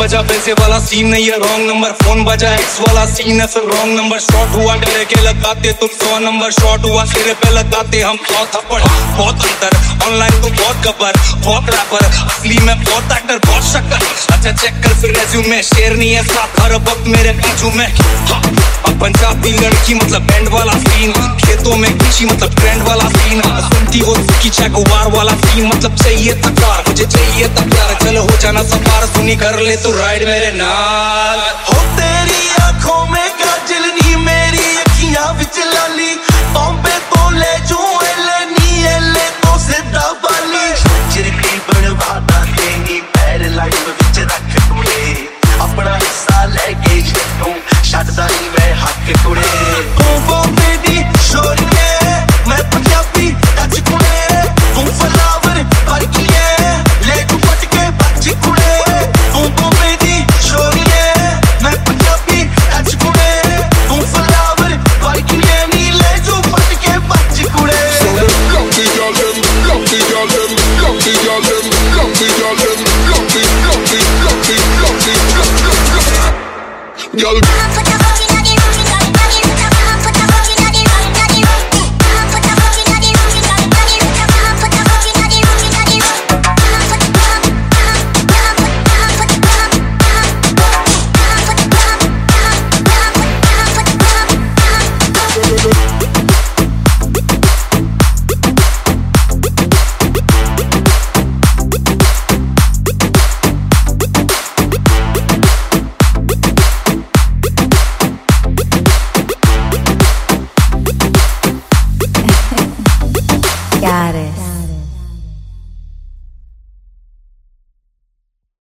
बजा पैसे वाला सीन नहीं है रॉन्ग नंबर, फोन बजा एक्स वाला सीन है फिर रॉन्ग नंबर। शॉट हुआ डरे के लगाते तुम 100 नंबर, शॉट हुआ सिरे पे लगाते हम 100 थप्पड़। बहुत अंतर ऑनलाइन तो बहुत गब्बर, बहुत रैपर असली में बहुत एक्टर बहुत शक्कर। अच्छा चेक कर फिर रेज्यूमे, शेर नहीं है साथ हर वक्त मेरे बाजू में। अब पंजाबी लड़की मतलब बैंड वाला सीन, खेतों में किसी मतलब ट्रेंड वाला सीन। सुनती हो की चैकोवार वाला सीन, मतलब चाहिए तकार मुझे चाहिए तक प्यार। चलो हो जाना सफार सुनी कर ले तू राइड मेरे नाल। हो तेरी आंखों में काजल नी मेरी अखियां विच लाली, बॉम्बे तो ले जू